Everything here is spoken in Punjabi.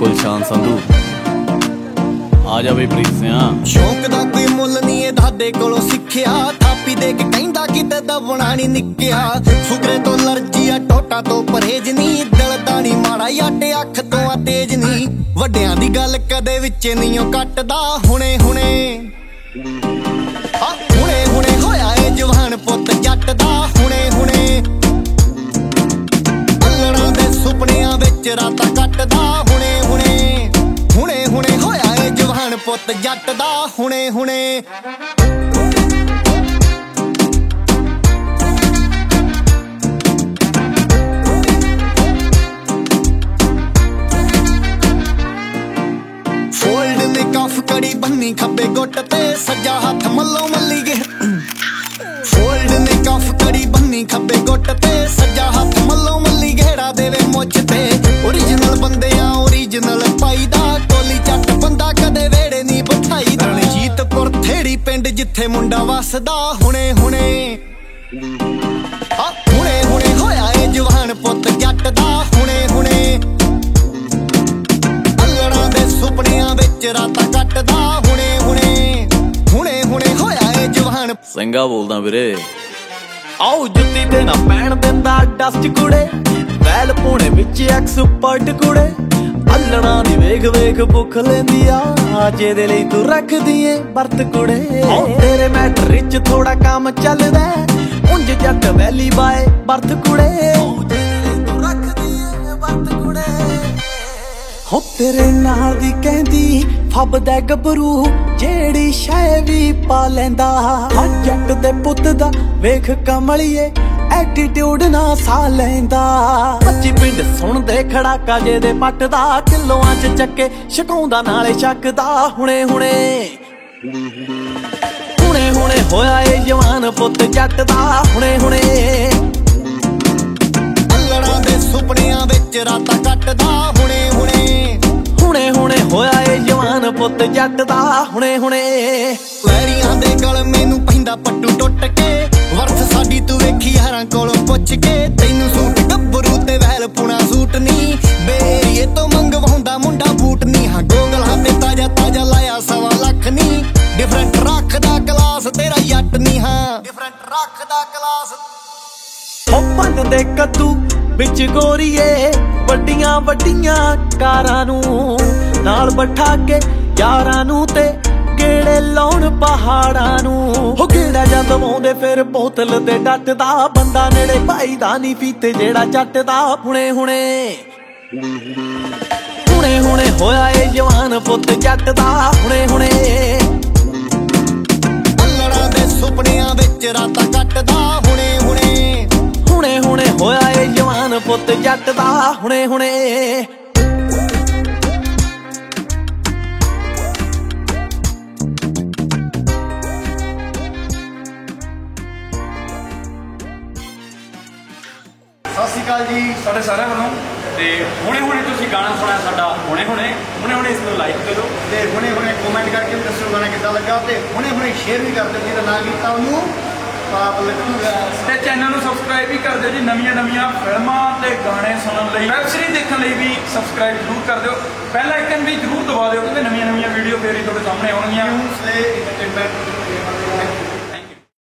ਗੁਲਸ਼ਾਨ ਸੰਧੂ ਆ ਜਾ ਬਈ ਪ੍ਰੀਤ ਸਿਆ। ਸ਼ੌਕ ਦਾ ਕੋਈ ਮੁੱਲ ਨਹੀਂ ਇਹ ਦਾਦੇ ਕੋਲੋਂ ਸਿੱਖਿਆ, ਥਾਪੀ ਦੇ ਕੇ ਕਹਿੰਦਾ ਕਿਤੇ ਦਬਣਾ ਨਹੀਂ ਨਿੱਕਿਆ। ਫੁਕਰੇ ਤੋਂ ਅਲਰਜੀ ਆ, ਟੋਟਾ ਤੋਂ ਪਰਹੇਜ ਨਹੀਂ, ਦਿਲ ਦਾ ਨਹੀਂ ਮਾੜਾ ਯਾਟੇ ਅੱਖ ਤੋਂ ਆ ਤੇਜ ਨਹੀਂ। ਵੱਡਿਆਂ ਦੀ ਗੱਲ ਕਦੇ ਵਿੱਚ ਨਹੀਂ ਉਹ ਕੱਟਦਾ, ਹੁਣੇ ਹੁਣੇ ਹੁਣੇ ਹੁਣੇ ਹੋਇਆ ਏ ਜਵਾਨ ਪੁੱਤ ਜੱਟ ਦਾ। ਹੁਣੇ ਹੁਣੇ ਅੱਲੜਾਂ ਦੇ ਸੁਪਨਿਆਂ ਵਿੱਚ ਰਾਤਾਂ ਕੱਟਦਾ। ਹੁਣੇ ਹੁਣੇ ਹੁਣੇ ਹੁਣੇ ਹੋਇਆ ਏ ਜਵਾਨ ਪੁੱਤ ਜੱਟ ਦਾ। ਹੁਣੇ ਹੁਣੇ ਫੋਲਡ ਨੇ ਕਫ ਕੜੀ ਬੰਨੀ ਖੱਬੇ ਗੁੱਟ ਤੇ, ਸੱਜਾ ਹੱਥ ਮੱਲੋ ਮੱਲੀ ਗੇ। ਫੋਲਡ ਨੇ ਕਫ ਕੜੀ ਬੰਨੀ ਖੱਬੇ ਗੁੱਟ ਤੇ, ਸੱਜਾ ਹੱਥ ਮੱਲੋ ਮੱਲੀ ਘੇੜਾ ਦੇਵੇ ਮੁੱਛ ਤੇ। ਓਰੀਜਨਲ ਬੰਦਿਆਂ ਓਰੀਜਨਲ ਪਾਈਦਾ, ਟੋਲੀ ਚੱਟ ਬੰਦਾ ਕਦੇ ਵੇੜੇ ਨਹੀਂ ਬਿਠਾਈਦਾ। ਰਣਜੀਤਪੁਰ ਥੇੜੀ ਪਿੰਡ ਜਿੱਥੇ ਮੁੰਡਾ ਵੱਸਦਾ। ਹੁਣੇ ਹੁਣੇ ਹੁਣੇ ਹੁਣੇ ਹੋਇਆ ਏ ਜਵਾਨ ਪੁੱਤ ਜੱਟ ਦਾ। ਹੁਣੇ ਹੁਣੇ ਅੱਲੜਾਂ ਦੇ ਸੁਪਨਿਆਂ ਵਿੱਚ ਰਾਤਾਂ ਕੱਟਦਾ। ਹੁਣੇ ਹੁਣੇ ਹੁਣੇ ਹੁਣੇ ਹੋਇਆ ਏ ਜਵਾਨ। ਸਿੰਘਾ ਬੋਲਦਾ ਵੀਰੇ। ਆਓ ਜੁੱਤੀ ਤੇ ਨਾ ਪੈਣ ਦਿੰਦਾ ਡਸਟ ਕੁੜੇ, ਵੈਲ ਪੂਣੇ ਵਿੱਚ ਐਕਸਪਰਟ ਕੁੜੇ। ਅੱਲੜਾਂ ਦੀ ਵੇਖ ਵੇਖ ਭੁੱਖ ਲੈਂਦੀ ਆ, ਜਿਹਦੇ ਲਈ ਤੂੰ ਰੱਖਦੀ ਏ ਵਰਤ ਕੁੜੇ। ਤੇਰੇ ਮੈਟਰ ਵਿੱਚ ਥੋੜਾ ਕੰਮ ਚੱਲਦਾ, ਉਂਝ ਜੱਟ ਵੈਲੀ ਬਾਏ ਵਰਤ ਕੁੜੇ। ਹੋ ਤੇਰੇ ਨਾਲ ਦੀ ਕਹਿੰਦੀ ਫੱਬਦਾ ਗੱਭਰੂ, ਜਿਹੜੀ ਸ਼ੈ ਵੀ ਪਾ ਲੈਂਦਾ। ਜੱਟ ਦੇ ਪੁੱਤ ਦਾ ਵੇਖ ਕਮਲੀਏ, ਐਟੀਟਿਊਡ ਨਾ ਸਾਹ ਲੈਂਦਾ। 25 ਪਿੰਡ ਸੁਣਦੇ ਖੜਾਕਾ ਜਿਹਦੇ ਪੱਟ ਦਾ, ਕਿਲੋਆਂ ਚ ਚੱਕੇ ਛਕਾਉਂਦਾ ਨਾਲੇ ਛੱਕਦਾ। ਹੁਣੇ ਹੁਣੇ ਹੁਣੇ ਹੁਣੇ ਹੋਇਆ ਏ ਜਵਾਨ ਪੁੱਤ ਜੱਟ ਦਾ। ਹੁਣੇ ਹੁਣੇ ਅੱਲੜਾਂ ਦੇ ਸੁਪਨਿਆਂ ਵਿੱਚ ਰਾਤਾਂ ਕੱਟਦਾ। ਹੁਣੇ ਹੁਣੇ ਹੁਣੇ ਹੁਣੇ ਹੋਇਆ ਏ ਜਵਾਨ ਪੁੱਤ ਜੱਟ ਦਾ। ਹੁਣੇ ਹੁਣੇ ਵੈਰੀਆਂ ਦੇ ਗਲ ਮੈਨੂੰ ਪੈਂਦਾ ਪੱਟੂ ਟੁੱਟ ਕੇ, ਵਰਥ ਸਾਡੀ ਤੂੰ ਵੇਖੀ ਹਰਾਂ ਕੋਲੋਂ ਪੁੱਛ ਕੇ। ਤੈਨੂੰ ਸੂਟ ਗੱਭਰੂ ਤੇ ਵੈਲ ਪੁਣਾ ਸੂਟ ਨਹੀਂ, ਬੇਰੀਏ ਤੋਂ ਮੰਗਵਾਉਂਦਾ ਮੁੰਡਾ ਬੂਟ ਨਹੀਂ। ਹਾਂ ਗੋਗਲਾਂ ਤੇ ਤਾਜ਼ਾ ਤਾਜ਼ਾ ਲਾਇਆ 1.25 ਲੱਖ ਨਹੀਂ, ਡਿਫਰੈਂਟ ਰੱਖਦਾ ਕਲਾਸ ਤੇਰਾ ਜੱਟ ਨਹੀਂ। ਹਾਂ ਡਿਫਰੈਂਟ ਰੱਖਦਾ ਕਲਾਸ। ਉਹ ਪੰਨ ਦੇ ਕੱਦੂ ਵਿੱਚ ਗੋਰੀਏ, ਵੱਡੀਆਂ ਵੱਡੀਆਂ ਕਾਰਾਂ ਨੂੰ ਨਾਲ ਬਿਠਾ ਕੇ ਯਾਰਾਂ ਨੂੰ, ਤੇ ਗੇੜੇ ਲਾਉਣ ਪਹਾੜਾਂ ਨੂੰ। ਹੋ ਗੇੜਾ ਜਦ ਦਵਾਉਂਦੇ ਫਿਰ ਬੋਤਲ ਤੇ ਡੱਟਦਾ, ਬੰਦਾ ਨੇੜੇ ਭਾਈ ਦਾ ਨਹੀਂ ਪੀਤੇ ਜਿਹੜਾ ਜੱਟ ਦਾ। ਹੁਣੇ ਹੁਣੇ ਹੁਣੇ ਹੁਣੇ ਹੋਇਆ ਏ ਜਵਾਨ ਪੁੱਤ ਜੱਟ ਦਾ। ਹੁਣੇ ਹੁਣੇ ਅੱਲੜਾਂ ਦੇ ਸੁਪਨਿਆਂ ਵਿੱਚ ਰਾਤਾਂ ਕੱਟਦਾ। ਹੁਣੇ ਹੁਣੇ ਹੁਣੇ ਹੁਣੇ ਹੋਇਆ ਏ ਜਵਾਨ ਪੁੱਤ ਜੱਟ ਦਾ। ਹੁਣੇ ਹੁਣੇ ਸਤਿ ਸ਼੍ਰੀ ਅਕਾਲ ਜੀ ਸਾਡੇ ਸਾਰਿਆਂ ਵੱਲੋਂ। ਤੇ ਹੁਣੇ ਹੁਣੇ ਤੁਸੀਂ ਗਾਣਾ ਸੁਣਿਆ ਸਾਡਾ ਹੁਣੇ ਹੁਣੇ ਹੁਣੇ ਹੁਣੇ ਇਸ ਨੂੰ ਲਾਈਕ ਕਰੋ ਤੇ ਹੁਣੇ ਹੁਣੇ ਕਮੈਂਟ ਕਰਕੇ ਵੀ ਦੱਸੋ ਗਾਣਾ ਕਿੱਦਾਂ ਲੱਗਾ, ਤੇ ਹੁਣੇ ਹੁਣੇ ਸ਼ੇਅਰ ਵੀ ਕਰ ਦਿਓ ਜਿਹਦਾ ਨਾ ਕੀਤਾ ਉਹਨੂੰ ਪਾਪ ਲੱਗੂਗਾ। ਤੇ ਚੈਨਲ ਨੂੰ ਸਬਸਕ੍ਰਾਈਬ ਵੀ ਕਰ ਦਿਓ ਜੀ, ਨਵੀਆਂ ਨਵੀਆਂ ਫਿਲਮਾਂ ਤੇ ਗਾਣੇ ਸੁਣਨ ਲਈ, ਵੈਬ ਸੀਰੀਜ਼ ਦੇਖਣ ਲਈ ਵੀ ਸਬਸਕ੍ਰਾਈਬ ਜ਼ਰੂਰ ਕਰ ਦਿਓ। ਬੈਲ ਆਈਕਨ ਵੀ ਜ਼ਰੂਰ ਦਬਾ ਦਿਓ, ਕਿਉਂਕਿ ਨਵੀਆਂ ਨਵੀਆਂ ਵੀਡੀਓ ਫੇਰ ਹੀ ਤੁਹਾਡੇ ਸਾਹਮਣੇ ਆਉਣਗੀਆਂ।